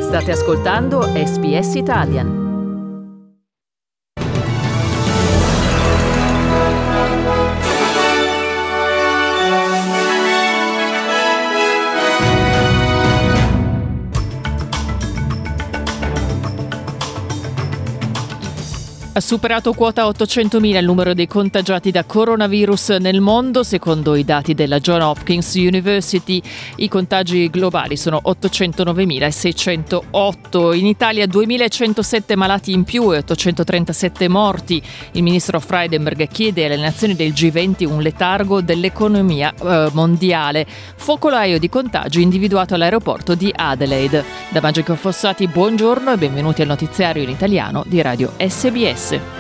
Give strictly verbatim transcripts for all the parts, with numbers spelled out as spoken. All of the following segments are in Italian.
State ascoltando S B S Italian. Ha superato quota ottocentomila il numero dei contagiati da coronavirus nel mondo, secondo i dati della Johns Hopkins University. I contagi globali sono ottocentonovemilaseicentotto. In Italia duemilacentosette malati in più e ottocentotrentasette morti. Il ministro Frydenberg chiede alle nazioni del G venti un letargo dell'economia eh, mondiale. Focolaio di contagi individuato all'aeroporto di Adelaide. Da Magico Fossati, buongiorno e benvenuti al notiziario in italiano di Radio S B S.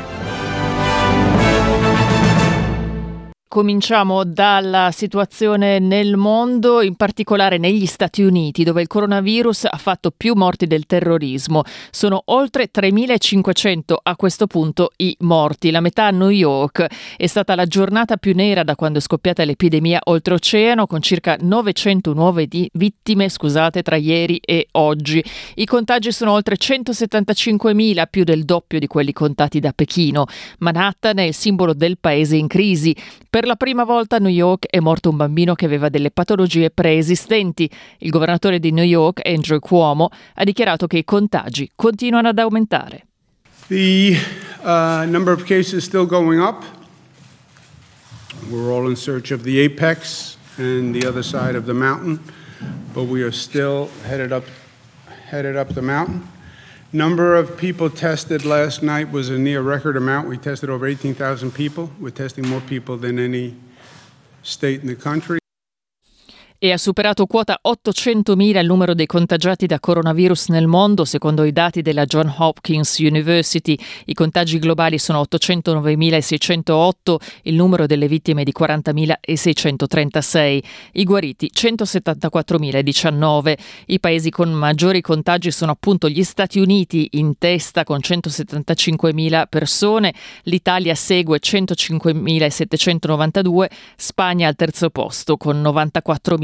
Cominciamo dalla situazione nel mondo, in particolare negli Stati Uniti, dove il coronavirus ha fatto più morti del terrorismo. Sono oltre tremilacinquecento a questo punto i morti. La metà a New York. È stata la giornata più nera da quando è scoppiata l'epidemia oltreoceano, con circa novecento nuove di vittime scusate, tra ieri e oggi. I contagi sono oltre centosettantacinquemila, più del doppio di quelli contati da Pechino. Manhattan è il simbolo del paese in crisi. Per la prima volta a New York è morto un bambino che aveva delle patologie preesistenti. Il governatore di New York, Andrew Cuomo, ha dichiarato che i contagi continuano ad aumentare. The uh, number of cases is still going up. We're all in search of the apex and the other side of the mountain, but we are still headed up headed up the mountain. Number of people tested last night was a near record amount. We tested over eighteen thousand people. We're testing more people than any state in the country. E ha superato quota ottocentomila il numero dei contagiati da coronavirus nel mondo, secondo i dati della Johns Hopkins University. I contagi globali sono ottocentonovemilaseicentotto, il numero delle vittime di quarantamilaseicentotrentasei, i guariti centosettantaquattromila diciannove. I paesi con maggiori contagi sono appunto gli Stati Uniti, in testa con centosettantacinquemila persone, l'Italia segue centocinquemilasettecentonovantadue, Spagna al terzo posto con novantaquattromilacinquecento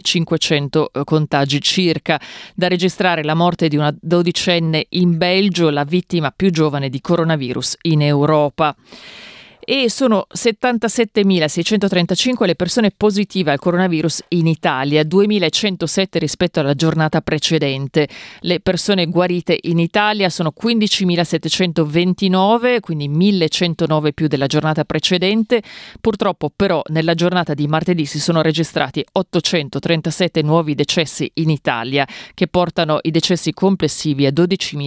contagi circa. Da registrare la morte di una dodicenne in Belgio, la vittima più giovane di coronavirus in Europa. E sono settantasettemilaseicentotrentacinque le persone positive al coronavirus in Italia, duemilacentosette rispetto alla giornata precedente. Le persone guarite in Italia sono quindicimilasettecentoventinove, quindi millecentonove più della giornata precedente. Purtroppo però nella giornata di martedì si sono registrati ottocentotrentasette nuovi decessi in Italia, che portano i decessi complessivi a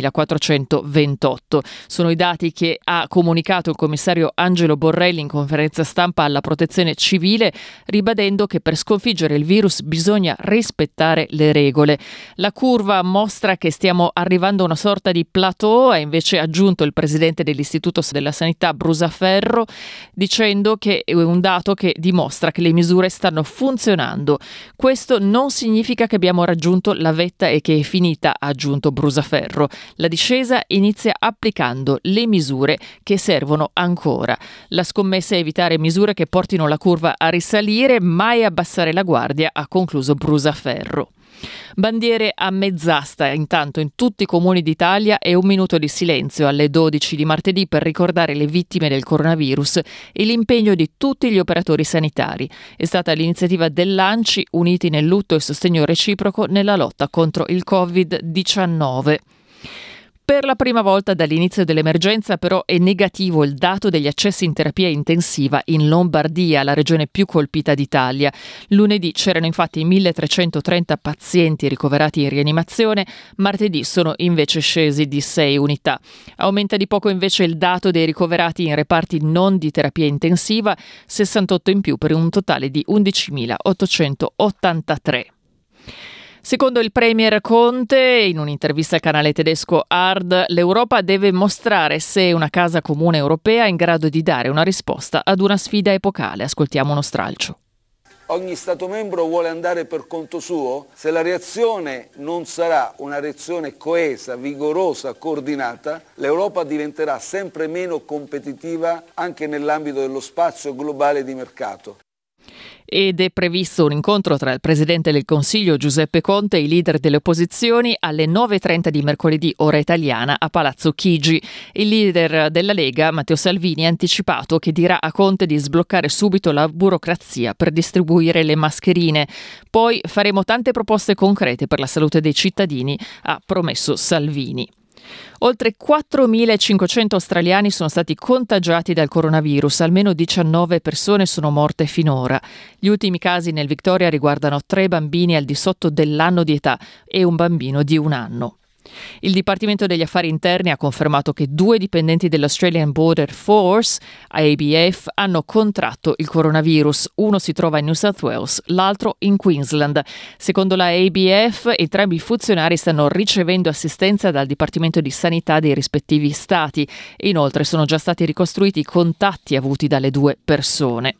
dodicimilaquattrocentoventotto. Sono i dati che ha comunicato il commissario Angelo Borrelli in conferenza stampa alla Protezione Civile, ribadendo che per sconfiggere il virus bisogna rispettare le regole. La curva mostra che stiamo arrivando a una sorta di plateau, ha invece aggiunto il presidente dell'Istituto della Sanità Brusaferro, dicendo che è un dato che dimostra che le misure stanno funzionando. Questo non significa che abbiamo raggiunto la vetta e che è finita, ha aggiunto Brusaferro. La discesa inizia applicando le misure che servono ancora. La scommessa è evitare misure che portino la curva a risalire, mai abbassare la guardia, ha concluso Brusaferro. Bandiere a mezz'asta intanto in tutti i comuni d'Italia e un minuto di silenzio alle dodici di martedì per ricordare le vittime del coronavirus e l'impegno di tutti gli operatori sanitari. È stata l'iniziativa dell'ANCI, uniti nel lutto e sostegno reciproco nella lotta contro il covid diciannove. Per la prima volta dall'inizio dell'emergenza però è negativo il dato degli accessi in terapia intensiva in Lombardia, la regione più colpita d'Italia. Lunedì c'erano infatti milletrecentotrenta pazienti ricoverati in rianimazione, martedì sono invece scesi di sei unità. Aumenta di poco invece il dato dei ricoverati in reparti non di terapia intensiva, sessantotto in più per un totale di undicimilaottocentottantatré. Secondo il premier Conte, in un'intervista al canale tedesco Hard, l'Europa deve mostrare se è una casa comune europea in grado di dare una risposta ad una sfida epocale. Ascoltiamo uno stralcio. Ogni Stato membro vuole andare per conto suo? Se la reazione non sarà una reazione coesa, vigorosa, coordinata, l'Europa diventerà sempre meno competitiva anche nell'ambito dello spazio globale di mercato. Ed è previsto un incontro tra il Presidente del Consiglio Giuseppe Conte e i leader delle opposizioni alle nove e trenta di mercoledì ora italiana a Palazzo Chigi. Il leader della Lega, Matteo Salvini, ha anticipato che dirà a Conte di sbloccare subito la burocrazia per distribuire le mascherine. Poi faremo tante proposte concrete per la salute dei cittadini, ha promesso Salvini. Oltre quattromilacinquecento australiani sono stati contagiati dal coronavirus, almeno diciannove persone sono morte finora. Gli ultimi casi nel Victoria riguardano tre bambini al di sotto dell'anno di età e un bambino di un anno. Il Dipartimento degli Affari Interni ha confermato che due dipendenti dell'Australian Border Force, A B F, hanno contratto il coronavirus. Uno si trova in New South Wales, l'altro in Queensland. Secondo la A B F, entrambi i funzionari stanno ricevendo assistenza dal Dipartimento di Sanità dei rispettivi stati e inoltre sono già stati ricostruiti i contatti avuti dalle due persone.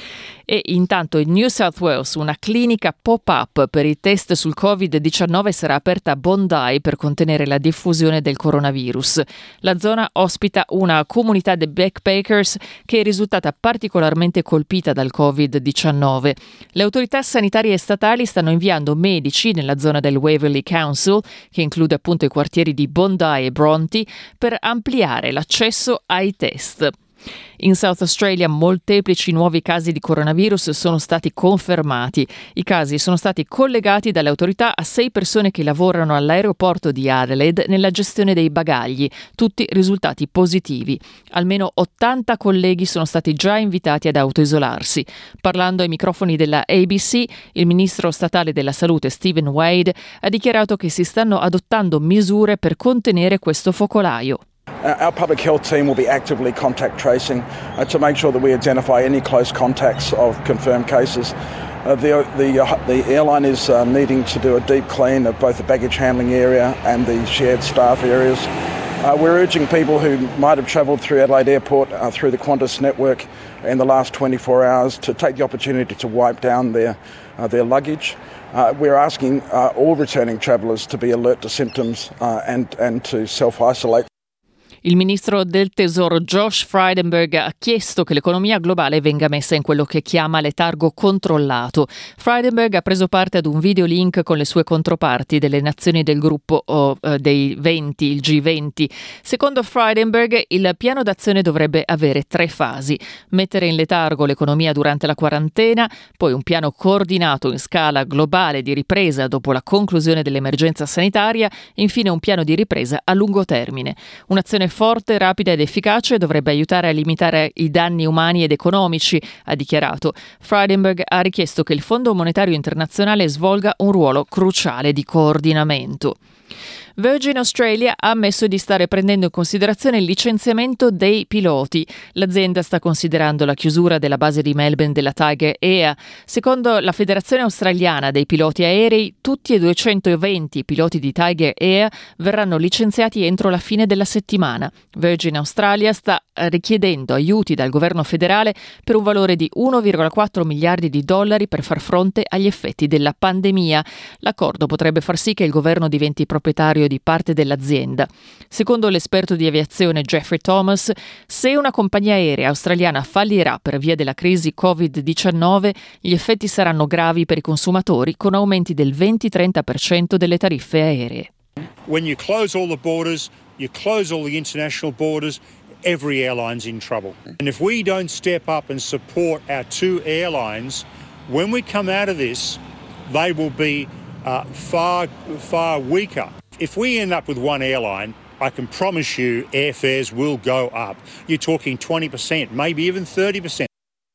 E intanto in New South Wales una clinica pop-up per i test sul covid diciannove sarà aperta a Bondi per contenere la diffusione del coronavirus. La zona ospita una comunità di backpackers che è risultata particolarmente colpita dal covid diciannove. Le autorità sanitarie statali stanno inviando medici nella zona del Waverley Council, che include appunto i quartieri di Bondi e Bronte, per ampliare l'accesso ai test. In South Australia molteplici nuovi casi di coronavirus sono stati confermati. I casi sono stati collegati dalle autorità a sei persone che lavorano all'aeroporto di Adelaide nella gestione dei bagagli, tutti risultati positivi. Almeno ottanta colleghi sono stati già invitati ad autoisolarsi. Parlando ai microfoni della A B C, il ministro statale della salute Stephen Wade ha dichiarato che si stanno adottando misure per contenere questo focolaio. Uh, our public health team will be actively contact tracing uh, to make sure that we identify any close contacts of confirmed cases. Uh, the, the, uh, the airline is uh, needing to do a deep clean of both the baggage handling area and the shared staff areas. Uh, we're urging people who might have travelled through Adelaide Airport uh, through the Qantas network in the last twenty-four hours to take the opportunity to wipe down their, uh, their luggage. Uh, we're asking uh, all returning travellers to be alert to symptoms uh, and, and to self-isolate. Il ministro del Tesoro Josh Frydenberg ha chiesto che l'economia globale venga messa in quello che chiama letargo controllato. Frydenberg ha preso parte ad un videolink con le sue controparti delle nazioni del gruppo oh, eh, dei venti, il G venti. Secondo Frydenberg, il piano d'azione dovrebbe avere tre fasi: mettere in letargo l'economia durante la quarantena, poi un piano coordinato in scala globale di ripresa dopo la conclusione dell'emergenza sanitaria e infine un piano di ripresa a lungo termine. Un'azione forte, rapida ed efficace dovrebbe aiutare a limitare i danni umani ed economici, ha dichiarato. Frydenberg ha richiesto che il Fondo Monetario Internazionale svolga un ruolo cruciale di coordinamento. Virgin Australia ha ammesso di stare prendendo in considerazione il licenziamento dei piloti. L'azienda sta considerando la chiusura della base di Melbourne della Tiger Air. Secondo la Federazione Australiana dei Piloti Aerei, tutti e duecentoventi piloti di Tiger Air verranno licenziati entro la fine della settimana. Virgin Australia sta richiedendo aiuti dal governo federale per un valore di uno virgola quattro miliardi di dollari per far fronte agli effetti della pandemia. L'accordo potrebbe far sì che il governo diventi proprietario di parte dell'azienda. Secondo l'esperto di aviazione Jeffrey Thomas, se una compagnia aerea australiana fallirà per via della crisi covid diciannove, gli effetti saranno gravi per i consumatori, con aumenti del venti-trenta per cento delle tariffe aeree. When you close all the borders, you close all the international borders, every airline's in trouble. And if we don't step up and support our two airlines, when we come out of this, they will be uh, far, far weaker. If we end up with one airline, I can promise you airfares will go up. You're talking twenty percent, maybe even thirty percent.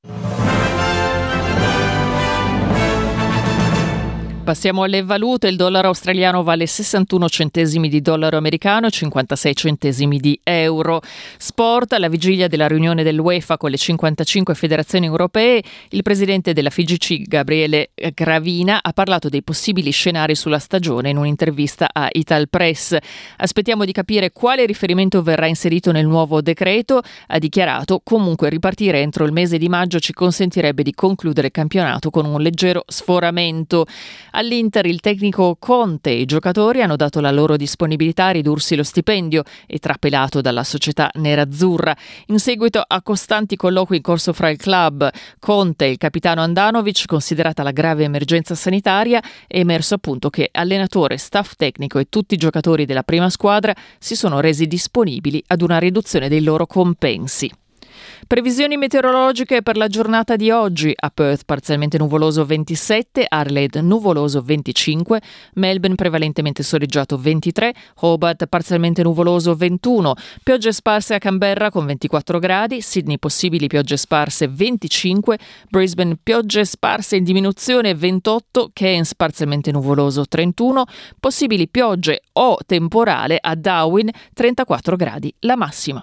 Passiamo alle valute. Il dollaro australiano vale sessantuno centesimi di dollaro americano e cinquantasei centesimi di euro. Sport. Alla vigilia della riunione dell'UEFA con le cinquantacinque federazioni europee, il presidente della F I G C, Gabriele Gravina, ha parlato dei possibili scenari sulla stagione in un'intervista a Italpress. Aspettiamo di capire quale riferimento verrà inserito nel nuovo decreto. Ha dichiarato: comunque ripartire entro il mese di maggio ci consentirebbe di concludere il campionato con un leggero sforamento. All'Inter il tecnico Conte e i giocatori hanno dato la loro disponibilità a ridursi lo stipendio e trapelato dalla società nerazzurra. In seguito a costanti colloqui in corso fra il club, Conte e il capitano Andanovic, considerata la grave emergenza sanitaria, è emerso appunto che allenatore, staff tecnico e tutti i giocatori della prima squadra si sono resi disponibili ad una riduzione dei loro compensi. Previsioni meteorologiche per la giornata di oggi: a Perth parzialmente nuvoloso ventisette, Adelaide nuvoloso venticinque, Melbourne prevalentemente soleggiato ventitré, Hobart parzialmente nuvoloso ventuno, piogge sparse a Canberra con ventiquattro gradi, Sydney possibili piogge sparse venticinque, Brisbane piogge sparse in diminuzione ventotto, Cairns parzialmente nuvoloso trentuno, possibili piogge o temporale a Darwin trentaquattro gradi la massima.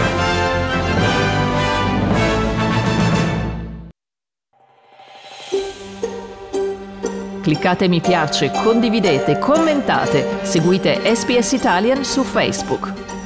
Cliccate mi piace, condividete, commentate, seguite S B S Italian su Facebook.